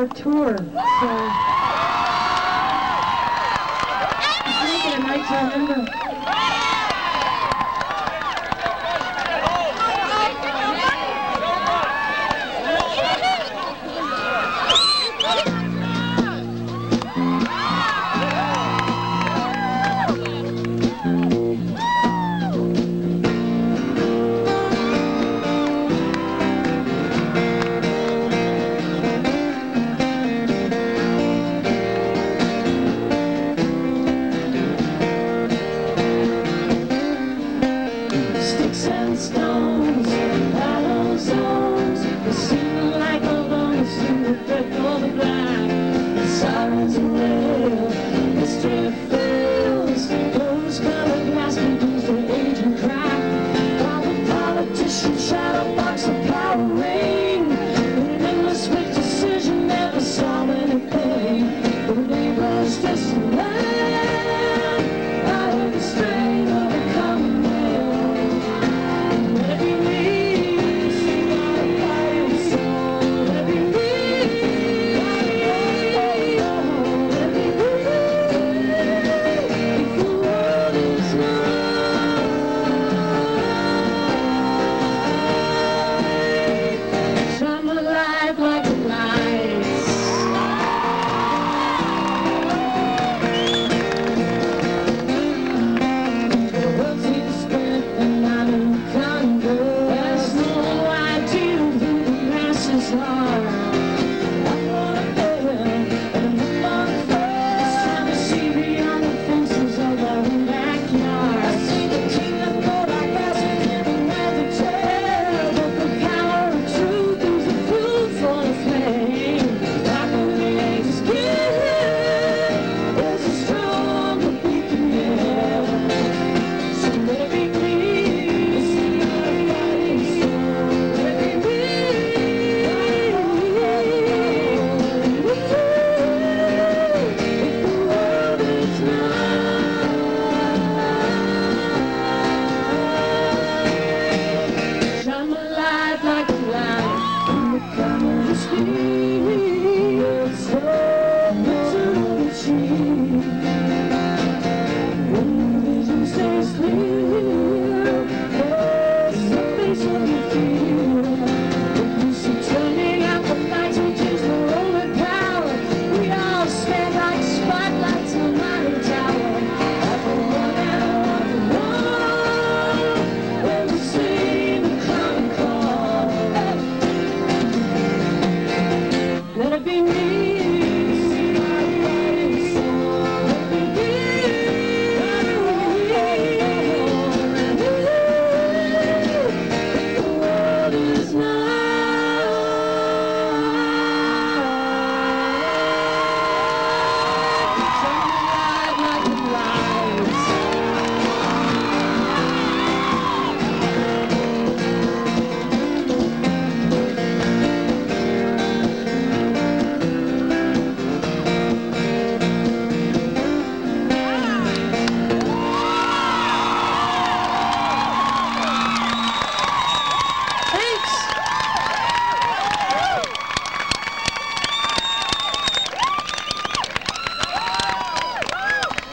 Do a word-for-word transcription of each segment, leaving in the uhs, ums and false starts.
our tour. So let's make it a night to remember. Stones, hollow zones, they seem like a long single breath of the black. The sirens are real, mystery fills those colored glass begins to age and crack. While the politicians shadow box a power ring, an endless quick decision never solve anything. The neighbors just laugh out of the strain of the common man. Let it be me.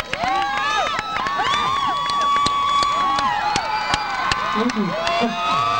Thank you.